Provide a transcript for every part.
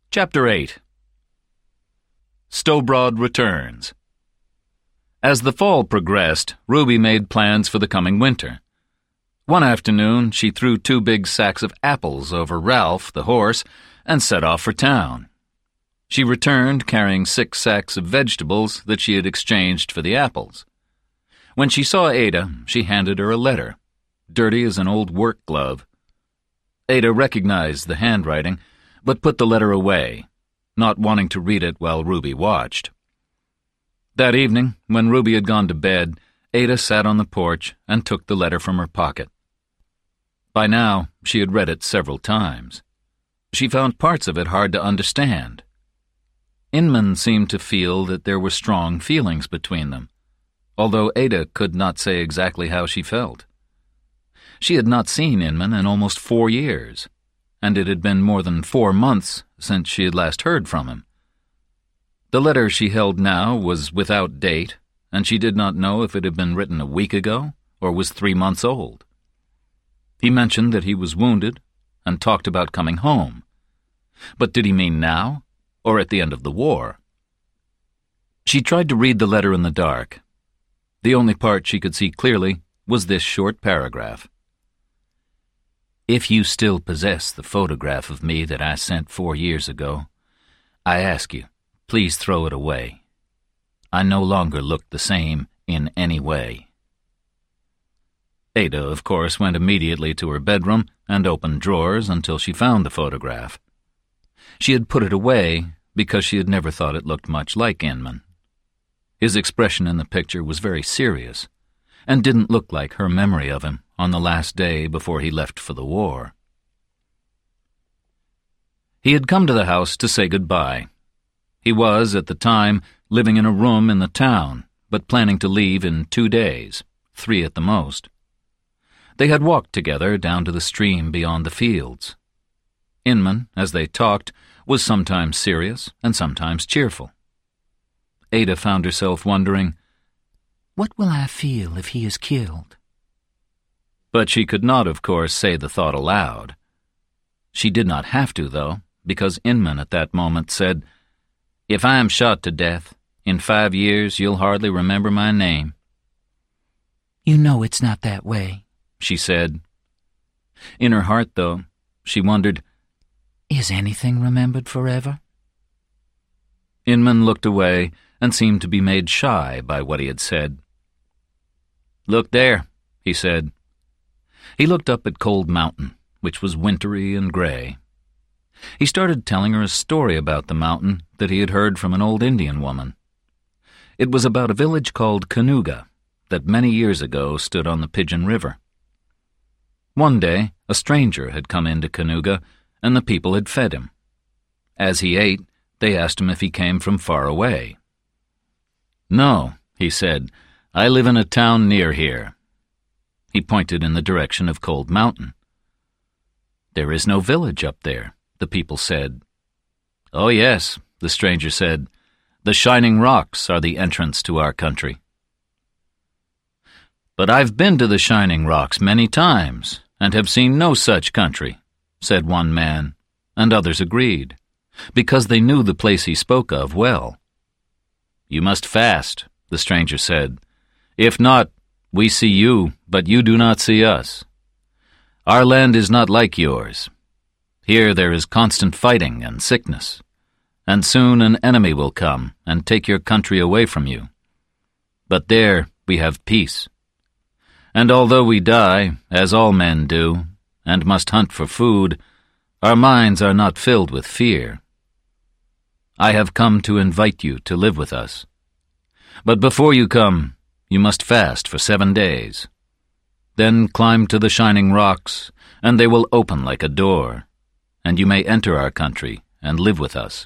Chapter 8. Stowbroad returns. As the fall progressed, Ruby made plans for the coming winter. One afternoon, she threw 2 big sacks of apples over Ralph, the horse, and set off for town. She returned carrying 6 sacks of vegetables that she had exchanged for the apples. When she saw Ada, she handed her a letter, dirty as an old work glove. Ada recognized the handwriting, but put the letter away, not wanting to read it while Ruby watched. That evening, when Ruby had gone to bed, Ada sat on the porch and took the letter from her pocket. By now, she had read it several times. She found parts of it hard to understand. Inman seemed to feel that there were strong feelings between them, although Ada could not say exactly how she felt. She had not seen Inman in almost 4 years, and it had been more than 4 months since she had last heard from him. The letter she held now was without date, and she did not know if it had been written a week ago or was 3 months old. He mentioned that he was wounded and talked about coming home. But did he mean now, or at the end of the war? She tried to read the letter in the dark. The only part she could see clearly was this short paragraph. If you still possess the photograph of me that I sent 4 years ago, I ask you, please throw it away. I no longer look the same in any way. Ada, of course, went immediately to her bedroom and opened drawers until she found the photograph. She had put it away because she had never thought it looked much like Inman. His expression in the picture was very serious, and didn't look like her memory of him on the last day before he left for the war. He had come to the house to say goodbye. He was, at the time, living in a room in the town, but planning to leave in 2 days, 3 at the most. They had walked together down to the stream beyond the fields. Inman, as they talked, was sometimes serious and sometimes cheerful. Ada found herself wondering, "What will I feel if he is killed?" But she could not, of course, say the thought aloud. She did not have to, though, because Inman at that moment said, "If I am shot to death, in 5 years you'll hardly remember my name." "You know it's not that way," she said. In her heart, though, she wondered, "Is anything remembered forever?" Inman looked away and seemed to be made shy by what he had said. "Look there," he said. He looked up at Cold Mountain, which was wintry and gray. He started telling her a story about the mountain that he had heard from an old Indian woman. It was about a village called Canoga that many years ago stood on the Pigeon River. One day, a stranger had come into Canoga, and the people had fed him. As he ate, they asked him if he came from far away. "No," he said, "I live in a town near here." He pointed in the direction of Cold Mountain. "There is no village up there," the people said. "Oh yes," the stranger said, "the Shining Rocks are the entrance to our country." "But I've been to the Shining Rocks many times, and have seen no such country," said one man, and others agreed, because they knew the place he spoke of well. "You must fast," the stranger said. "If not, we see you, but you do not see us. Our land is not like yours. Here there is constant fighting and sickness, and soon an enemy will come and take your country away from you. But there we have peace. And although we die, as all men do, and must hunt for food, our minds are not filled with fear. I have come to invite you to live with us. But before you come, you must fast for 7 days. Then climb to the Shining Rocks, and they will open like a door, and you may enter our country and live with us."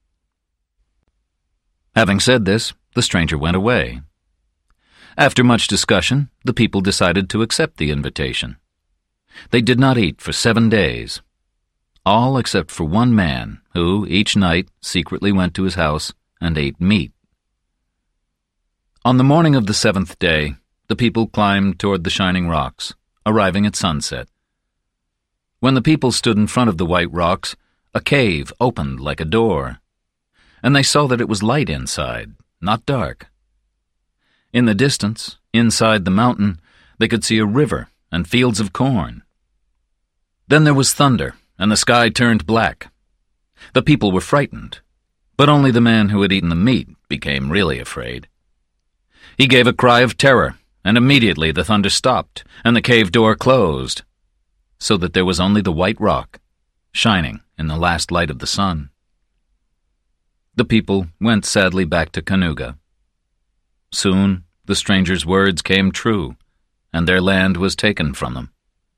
Having said this, the stranger went away. After much discussion, the people decided to accept the invitation. They did not eat for 7 days, all except for one man who, each night, secretly went to his house and ate meat. On the morning of the 7th day, the people climbed toward the Shining Rocks, arriving at sunset. When the people stood in front of the white rocks, a cave opened like a door, and they saw that it was light inside, not dark. In the distance, inside the mountain, they could see a river and fields of corn. Then there was thunder, and the sky turned black. The people were frightened, but only the man who had eaten the meat became really afraid. He gave a cry of terror, and immediately the thunder stopped, and the cave door closed, so that there was only the white rock, shining in the last light of the sun. The people went sadly back to Kanuga. Soon the stranger's words came true, and their land was taken from them.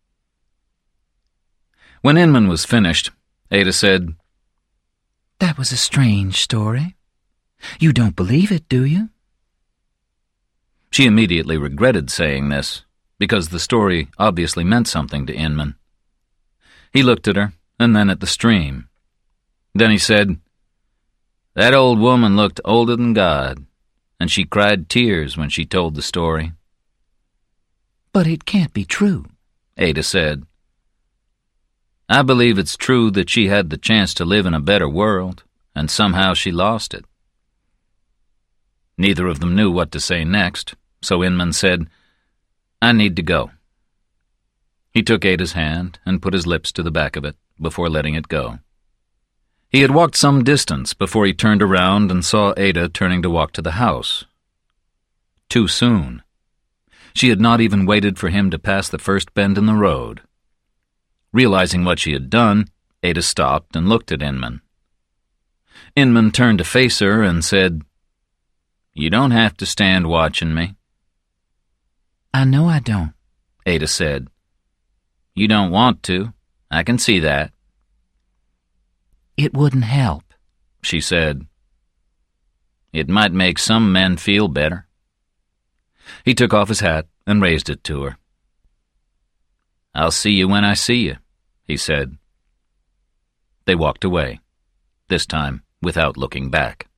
When Inman was finished, Ada said, "That was a strange story. You don't believe it, do you?" She immediately regretted saying this, because the story obviously meant something to Inman. He looked at her, and then at the stream. Then he said, "That old woman looked older than God, and she cried tears when she told the story." "But it can't be true," Ada said. "I believe it's true that she had the chance to live in a better world, and somehow she lost it." Neither of them knew what to say next, so Inman said, "I need to go." He took Ada's hand and put his lips to the back of it before letting it go. He had walked some distance before he turned around and saw Ada turning to walk to the house. Too soon. She had not even waited for him to pass the first bend in the road. Realizing what she had done, Ada stopped and looked at Inman. Inman turned to face her and said, "You don't have to stand watching me." "I know I don't," Ada said. "You don't want to. I can see that." "It wouldn't help," she said. "It might make some men feel better." He took off his hat and raised it to her. "I'll see you when I see you," he said. They walked away, this time without looking back.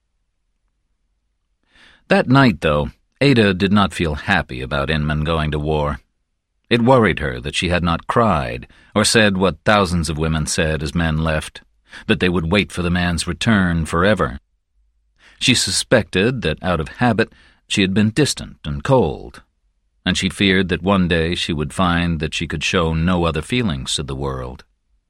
That night, though, Ada did not feel happy about Inman going to war. It worried her that she had not cried, or said what thousands of women said as men left, that they would wait for the man's return forever. She suspected that, out of habit, she had been distant and cold, and she feared that one day she would find that she could show no other feelings to the world.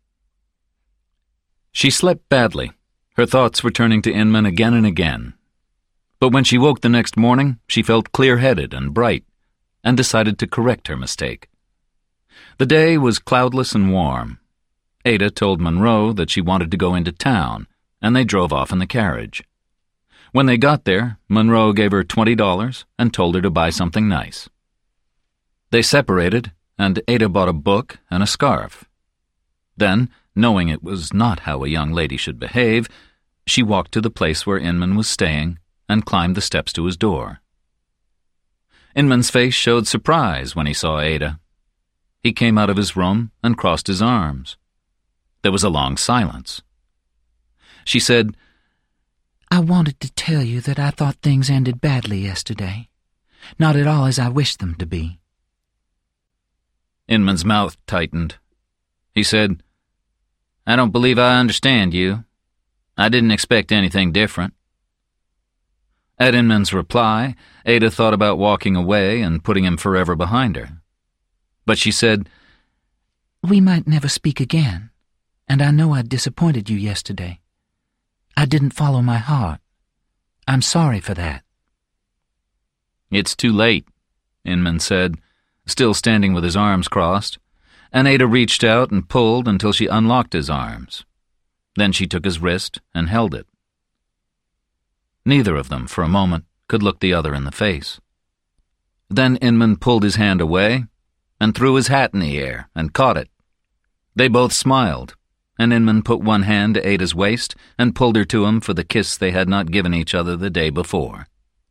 She slept badly. Her thoughts were turning to Inman again and again. But when she woke the next morning, she felt clear-headed and bright, and decided to correct her mistake. The day was cloudless and warm. Ada told Monroe that she wanted to go into town, and they drove off in the carriage. When they got there, Monroe gave her $20 and told her to buy something nice. They separated, and Ada bought a book and a scarf. Then, knowing it was not how a young lady should behave, she walked to the place where Inman was staying and climbed the steps to his door. Inman's face showed surprise when he saw Ada. He came out of his room and crossed his arms. There was a long silence. She said, "I wanted to tell you that I thought things ended badly yesterday. Not at all as I wished them to be." Inman's mouth tightened. He said, "I don't believe I understand you. I didn't expect anything different." At Inman's reply, Ada thought about walking away and putting him forever behind her. But she said, "We might never speak again, and I know I disappointed you yesterday. I didn't follow my heart. I'm sorry for that." "It's too late," Inman said, still standing with his arms crossed, and Ada reached out and pulled until she unlocked his arms. Then she took his wrist and held it. Neither of them, for a moment, could look the other in the face. Then Inman pulled his hand away and threw his hat in the air and caught it. They both smiled, and Inman put one hand to Ada's waist and pulled her to him for the kiss they had not given each other the day before.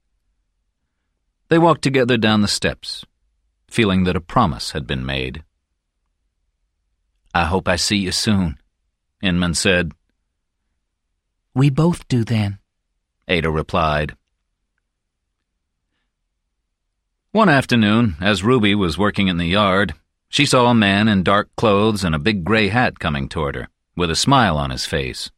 They walked together down the steps, feeling that a promise had been made. "I hope I see you soon," Inman said. "We both do then," Ada replied. One afternoon, as Ruby was working in the yard, she saw a man in dark clothes and a big gray hat coming toward her, with a smile on his face.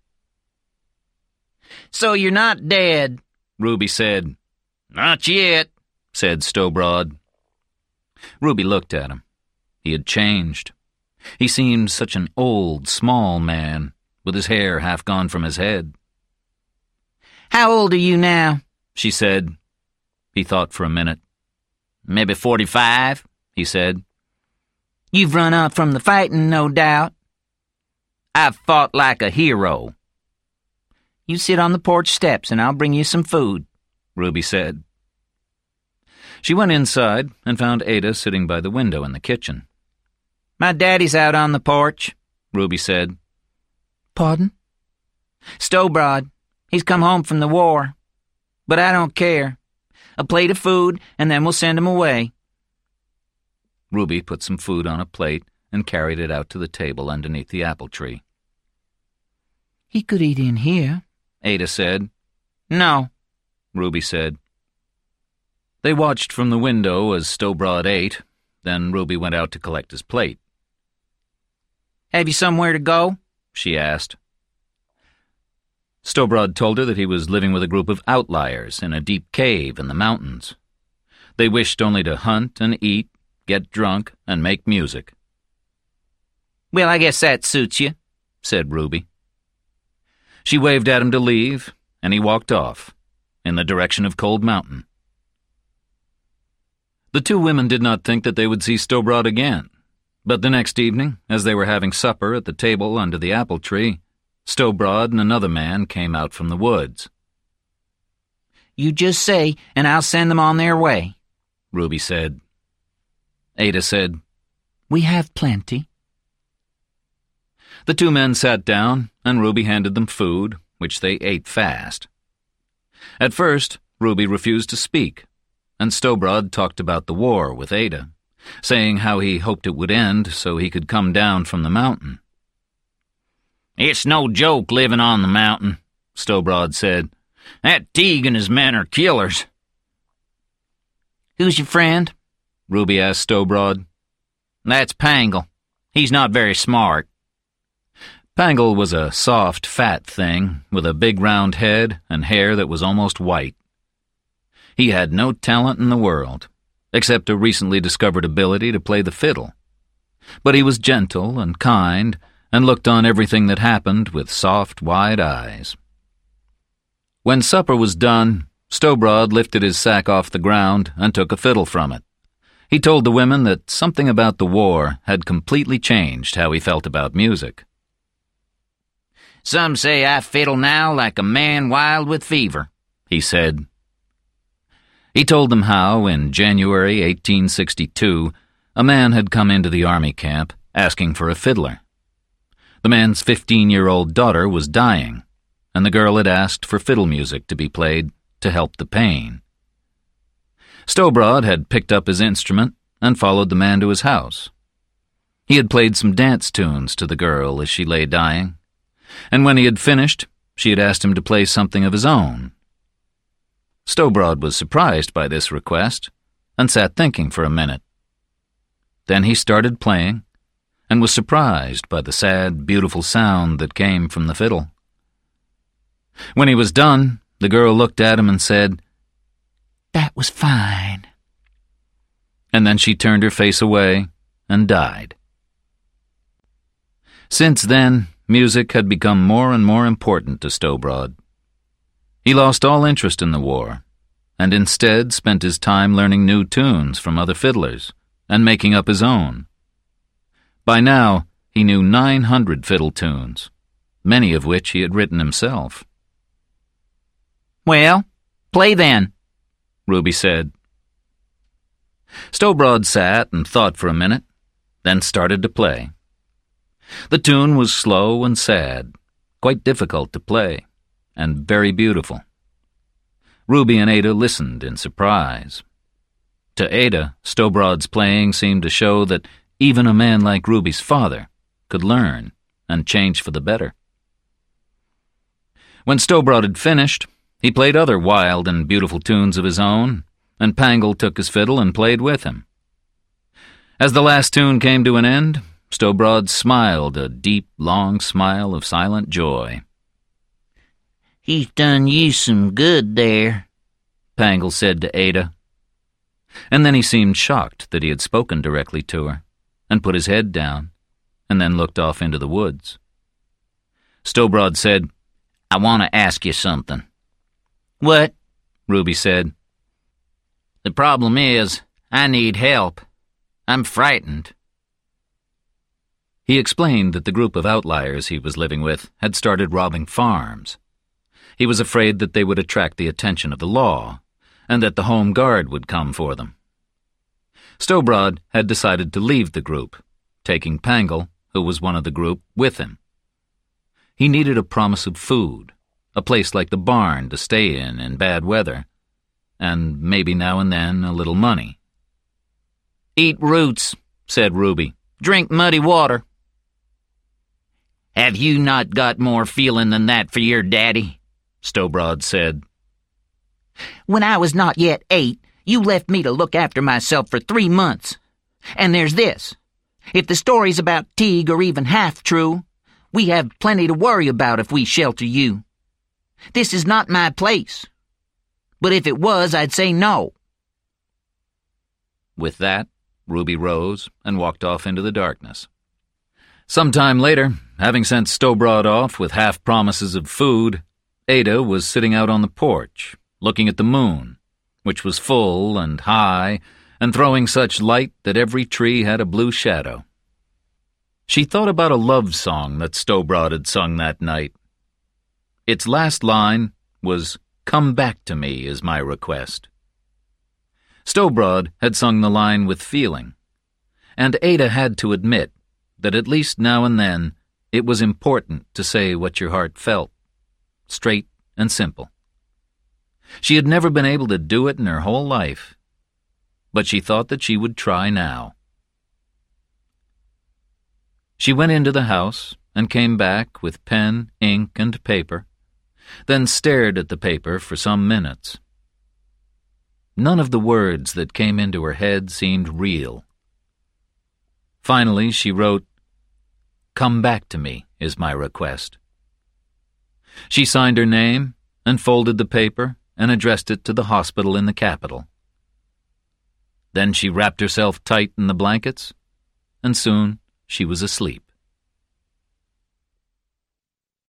"So you're not dead," Ruby said. "Not yet," said Stowbroad. Ruby looked at him. He had changed. He seemed such an old, small man, with his hair half gone from his head. "How old are you now?" she said. He thought for a minute. "Maybe 45, he said. "You've run up from the fighting, no doubt." "I've fought like a hero." "You sit on the porch steps and I'll bring you some food," Ruby said. She went inside and found Ada sitting by the window in the kitchen. "My daddy's out on the porch," Ruby said. "Pardon?" "Stowbroad. He's come home from the war. But I don't care. A plate of food, and then we'll send him away." Ruby put some food on a plate and carried it out to the table underneath the apple tree. "He could eat in here," Ada said. "No," Ruby said. They watched from the window as Stowbroad ate, then Ruby went out to collect his plate. "Have you somewhere to go?" she asked. Stowbroad told her that he was living with a group of outliers in a deep cave in the mountains. They wished only to hunt and eat, get drunk, and make music. "Well, I guess that suits you," said Ruby. She waved at him to leave, and he walked off, in the direction of Cold Mountain. The two women did not think that they would see Stowbroad again, but the next evening, as they were having supper at the table under the apple tree, Stowbroad and another man came out from the woods. "You just say, and I'll send them on their way," Ruby said. Ada said, "We have plenty." The two men sat down, and Ruby handed them food, which they ate fast. At first, Ruby refused to speak, and Stowbroad talked about the war with Ada, saying how he hoped it would end so he could come down from the mountain. "It's no joke living on the mountain," Stowbroad said. "That Teague and his men are killers." "Who's your friend?" Ruby asked Stowbroad. "That's Pangle. He's not very smart." Pangle was a soft, fat thing with a big round head and hair that was almost white. He had no talent in the world, except a recently discovered ability to play the fiddle. But he was gentle and kind and looked on everything that happened with soft, wide eyes. When supper was done, Stowbroad lifted his sack off the ground and took a fiddle from it. He told the women that something about the war had completely changed how he felt about music. "Some say I fiddle now like a man wild with fever," he said. He told them how, in January 1862, a man had come into the army camp asking for a fiddler. The man's 15-year-old daughter was dying, and the girl had asked for fiddle music to be played to help the pain. Stowbroad had picked up his instrument and followed the man to his house. He had played some dance tunes to the girl as she lay dying, and when he had finished, she had asked him to play something of his own. Stowbroad was surprised by this request and sat thinking for a minute. Then he started playing and was surprised by the sad, beautiful sound that came from the fiddle. When he was done, the girl looked at him and said, "That was fine." And then she turned her face away and died. Since then, music had become more and more important to Stowbroad. He lost all interest in the war, and instead spent his time learning new tunes from other fiddlers and making up his own. By now, he knew 900 fiddle tunes, many of which he had written himself. "Well, play then," Ruby said. Stowbroad sat and thought for a minute, then started to play. The tune was slow and sad, quite difficult to play, and very beautiful. Ruby and Ada listened in surprise. To Ada, Stowbroad's playing seemed to show that even a man like Ruby's father could learn and change for the better. When Stowbroad had finished, he played other wild and beautiful tunes of his own, and Pangle took his fiddle and played with him. As the last tune came to an end, Stowbroad smiled a deep, long smile of silent joy. "He's done you some good there," Pangle said to Ada. And then he seemed shocked that he had spoken directly to her, and put his head down, and then looked off into the woods. Stowbroad said, "I want to ask you something." "What?" Ruby said. "The problem is, I need help. I'm frightened." He explained that the group of outliers he was living with had started robbing farms. He was afraid that they would attract the attention of the law, and that the Home Guard would come for them. Stowbroad had decided to leave the group, taking Pangle, who was one of the group, with him. He needed a promise of food, a place like the barn to stay in bad weather, and maybe now and then a little money. "Eat roots," said Ruby. "Drink muddy water." "Have you not got more feeling than that for your daddy?" Stowbroad said. "When I was not yet 8, you left me to look after myself for 3 months. And there's this. If the stories about Teague are even half true, we have plenty to worry about if we shelter you. This is not my place. But if it was, I'd say no." With that, Ruby rose and walked off into the darkness. Some time later, having sent Stowbroad off with half promises of food, Ada was sitting out on the porch, looking at the moon, which was full and high and throwing such light that every tree had a blue shadow. She thought about a love song that Stowbroad had sung that night. Its last line was, "Come back to me is my request." Stowbroad had sung the line with feeling, and Ada had to admit that at least now and then it was important to say what your heart felt, straight and simple. She had never been able to do it in her whole life, but she thought that she would try now. She went into the house and came back with pen, ink, and paper, then stared at the paper for some minutes. None of the words that came into her head seemed real. Finally, she wrote, "Come back to me is my request." She signed her name and folded the paper and addressed it to the hospital in the capital. Then she wrapped herself tight in the blankets, and soon she was asleep.